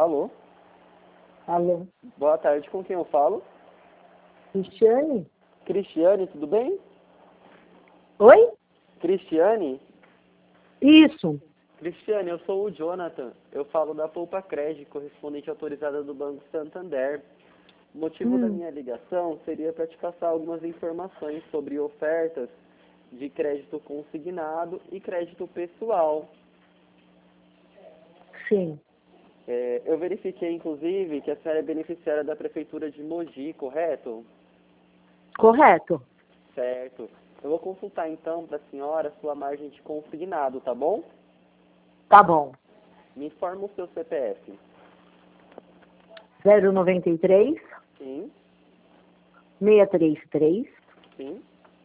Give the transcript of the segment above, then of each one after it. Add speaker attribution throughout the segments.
Speaker 1: Alô?
Speaker 2: Alô?
Speaker 1: Boa tarde, com quem eu falo?
Speaker 2: Cristiane?
Speaker 1: Cristiane, tudo bem?
Speaker 2: Oi?
Speaker 1: Cristiane?
Speaker 2: Isso.
Speaker 1: Cristiane, eu sou o Jonathan. Eu falo da Poupa Crédito, correspondente autorizada do Banco Santander. O motivo da minha ligação seria para te passar algumas informações sobre ofertas de crédito consignado e crédito pessoal.
Speaker 2: Sim.
Speaker 1: Eu verifiquei, inclusive, que a senhora é beneficiária da Prefeitura de Mogi, correto?
Speaker 2: Correto.
Speaker 1: Certo. Eu vou consultar, então, para a senhora sua margem de consignado, tá bom?
Speaker 2: Tá bom.
Speaker 1: Me informa o seu CPF.
Speaker 2: 093
Speaker 1: Sim,
Speaker 2: 633
Speaker 1: sim,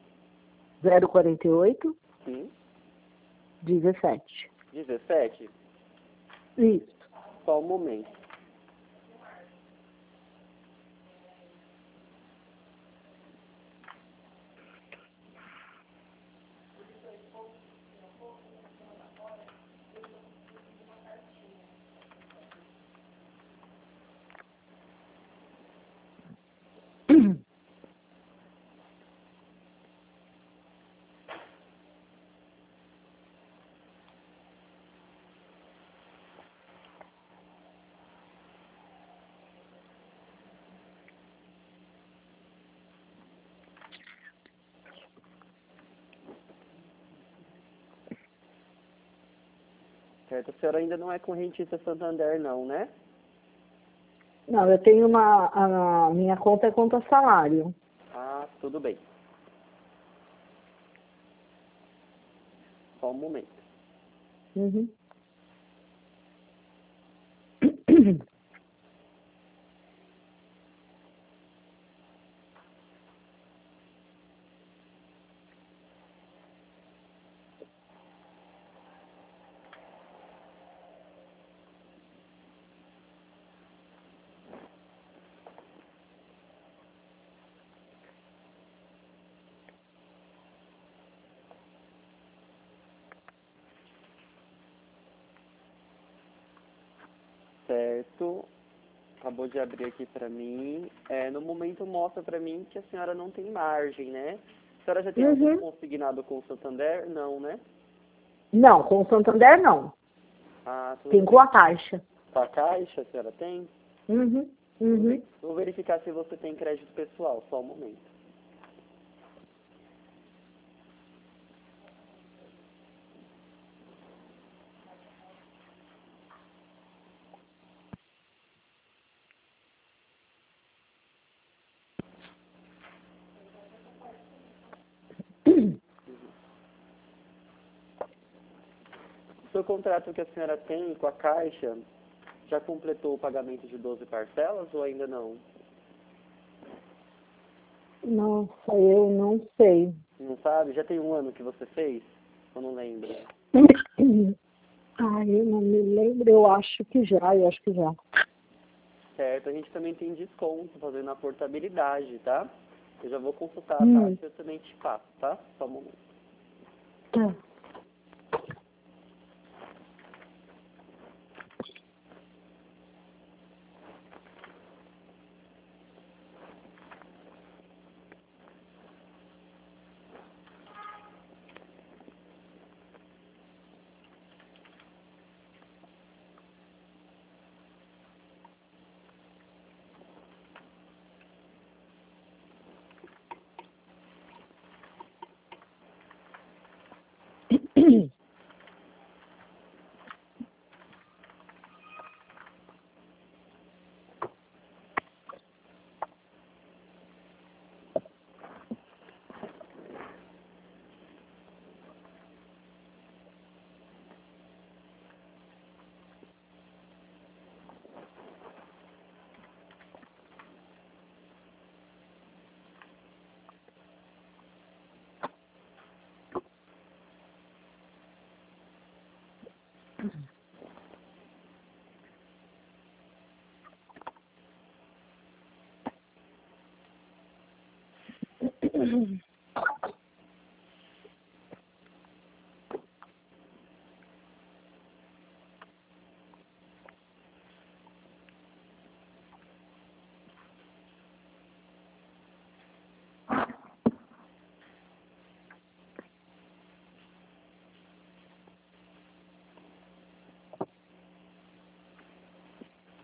Speaker 2: 048
Speaker 1: sim.
Speaker 2: 17.
Speaker 1: 17?
Speaker 2: Isso.
Speaker 1: Só um momento. Certo, a senhora ainda não é correntista Santander, não, né?
Speaker 2: Não, eu tenho a minha conta é conta salário.
Speaker 1: Ah, tudo bem. Só um momento.
Speaker 2: Uhum.
Speaker 1: Certo. Acabou de abrir aqui pra mim. No momento mostra pra mim que a senhora não tem margem, né? A senhora já tem algum consignado com o Santander? Não, né?
Speaker 2: Não, com o Santander não.
Speaker 1: Ah, tudo
Speaker 2: Tem
Speaker 1: bem.
Speaker 2: com a Caixa.
Speaker 1: Com a Caixa a senhora tem?
Speaker 2: Uhum.
Speaker 1: Tudo
Speaker 2: Uhum.
Speaker 1: bem. Vou verificar se você tem crédito pessoal, só um momento. O seu contrato que a senhora tem com a Caixa já completou o pagamento de 12 parcelas ou ainda não?
Speaker 2: Nossa, eu não sei.
Speaker 1: Não sabe? Já tem um ano que você fez? Eu não lembro.
Speaker 2: Ai, eu não me lembro, eu acho que já.
Speaker 1: Certo, a gente também tem desconto fazendo a portabilidade, tá? Eu já vou consultar a taxa e eu também te passo, tá? Só um momento.
Speaker 2: Tá.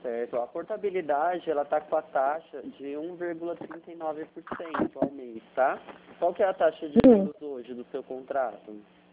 Speaker 1: Certo. A portabilidade, ela tá com a taxa de 1,39% ao mês, tá? Qual que é a taxa de juros hoje do seu contrato?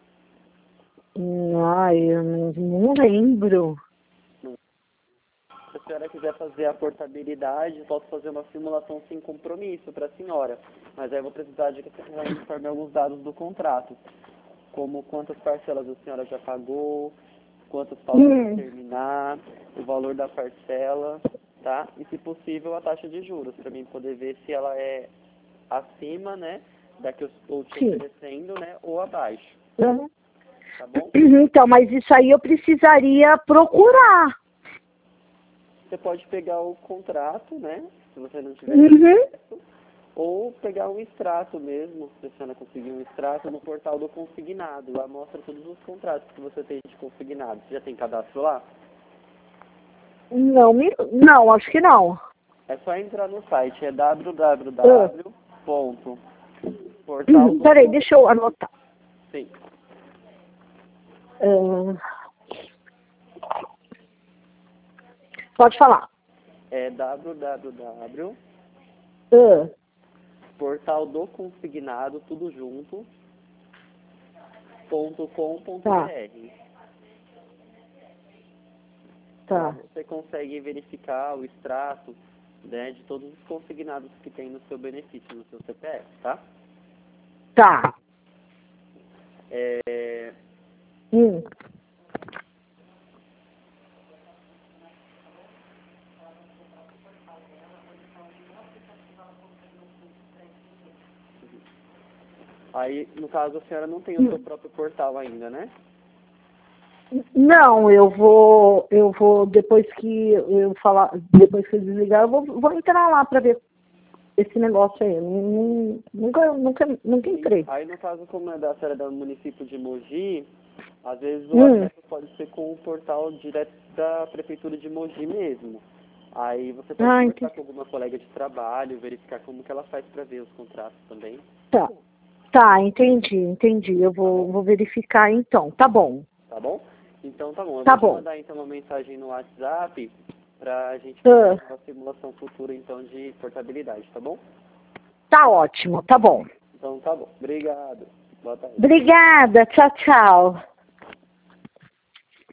Speaker 2: Ai, eu não lembro.
Speaker 1: Se a senhora quiser fazer a portabilidade, posso fazer uma simulação sem compromisso para a senhora. Mas aí eu vou precisar de que a senhora informe alguns dados do contrato, como quantas parcelas a senhora já pagou, quantas faltam terminar, o valor da parcela, tá? E, se possível, a taxa de juros, para mim poder ver se ela é acima, né, da que eu estou te oferecendo, né, ou abaixo.
Speaker 2: Uhum.
Speaker 1: Tá bom?
Speaker 2: Então, mas isso aí eu precisaria procurar.
Speaker 1: Você pode pegar o contrato, né, se você não tiver acesso, ou pegar um extrato mesmo, se você não conseguir um extrato, no portal do consignado. Lá mostra todos os contratos que você tem de consignado. Você já tem cadastro lá?
Speaker 2: Não, acho que não.
Speaker 1: É só entrar no site, é www.portal.
Speaker 2: Peraí, deixa eu anotar.
Speaker 1: Sim.
Speaker 2: Pode falar.
Speaker 1: É www.portaldoconsignado, tudo junto, .com.br.
Speaker 2: Tá.
Speaker 1: Você consegue verificar o extrato, né, de todos os consignados que tem no seu benefício, no seu CPF, tá?
Speaker 2: Tá.
Speaker 1: Aí, no caso, a senhora não tem o seu próprio portal ainda, né?
Speaker 2: Não, eu vou depois que eu desligar, eu vou entrar lá para ver esse negócio aí. Nunca entrei.
Speaker 1: Aí, no caso, como é da senhora do município de Mogi, às vezes o acesso pode ser com o portal direto da prefeitura de Mogi mesmo. Aí você pode conversar com alguma colega de trabalho, verificar como que ela faz para ver os contratos também.
Speaker 2: Tá, entendi. Eu vou verificar então. Tá bom.
Speaker 1: Tá bom? Então tá bom. Eu vou te mandar então uma mensagem no WhatsApp pra gente fazer uma simulação futura então de portabilidade, tá bom?
Speaker 2: Tá ótimo, tá bom.
Speaker 1: Então tá bom. Obrigado. Boa tarde.
Speaker 2: Obrigada, tchau.